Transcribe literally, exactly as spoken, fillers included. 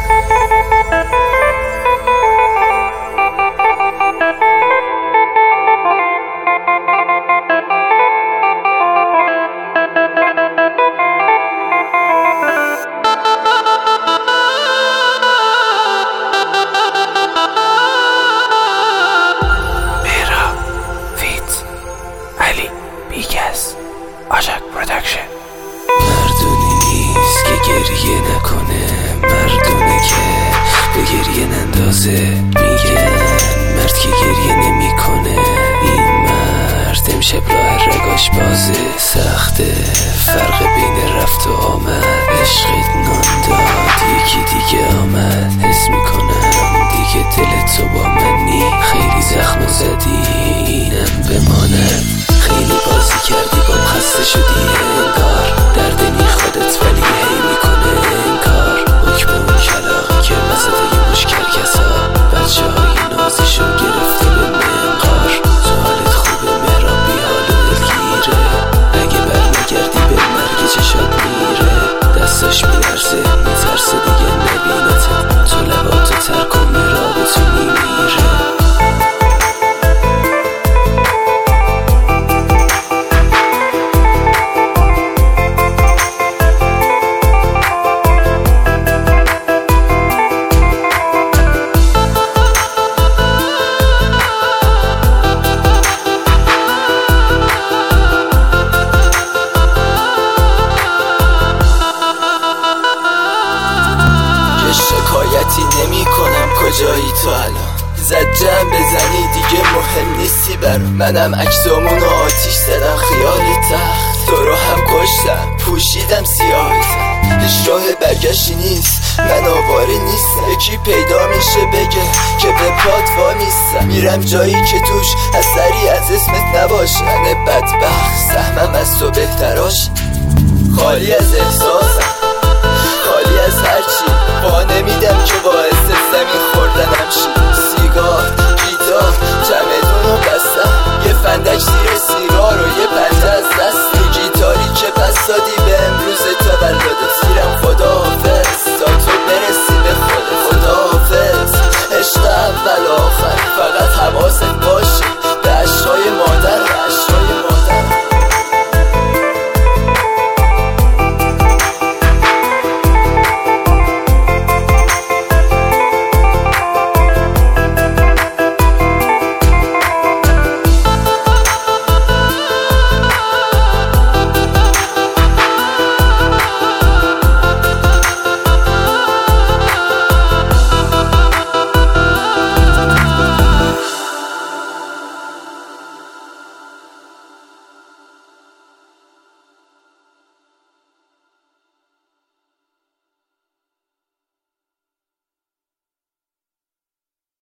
مردونی نیست که گریه نکنه، مردونه که به گریه نندازه. میگن مرد که گریه نمی کنه، این مرد امشب راه رگاش بازه. سخته فرق بین رفت و آمد، عشقت نان داد یکی دیگه آمد. حس میکنم دیگه دلت تو با منی، خیلی زخم زدی اینم بماند. خیلی بازی کردی بام خسته شدی انگار، درد نی خودت ولی هی میکنه انکار. حکم اون کلاقی که وسط یه مشکل کسا، بچه های نازشون گرفته به منقار. تو حالت خوبه مهراب بی حال و دلگیره، اگه بر نگردی به مرگ چشات میره. دستاش میلرزه میترسه دیگه نبینته، تو لباتو تر کن مهراب تو میمیره. شکایتی نمی کنم کجایی تو الان، زجم بزنی دیگه مهم نیستی برام. منم عکسامونو آتیش زدم خیالی تخت، تو رو هم کشتم پوشیدم سیاهی. هیچ راه برگشتی نیست، من آواره نیستم. یکی پیدا میشه بگه که به پات وامیستم. میرم جایی که توش اثری از اسمت نباشه، من بدبخت سهمم از تو بهتراش. خالی از احساسم، خالی از هرچی، با نمیدم که باعث زمین خوردنم شی. سیگار، گیتار، چمدونو بستم، یه فندک زیر سیگار و یه پنجه از دست. گیتاری که پس دادی بهم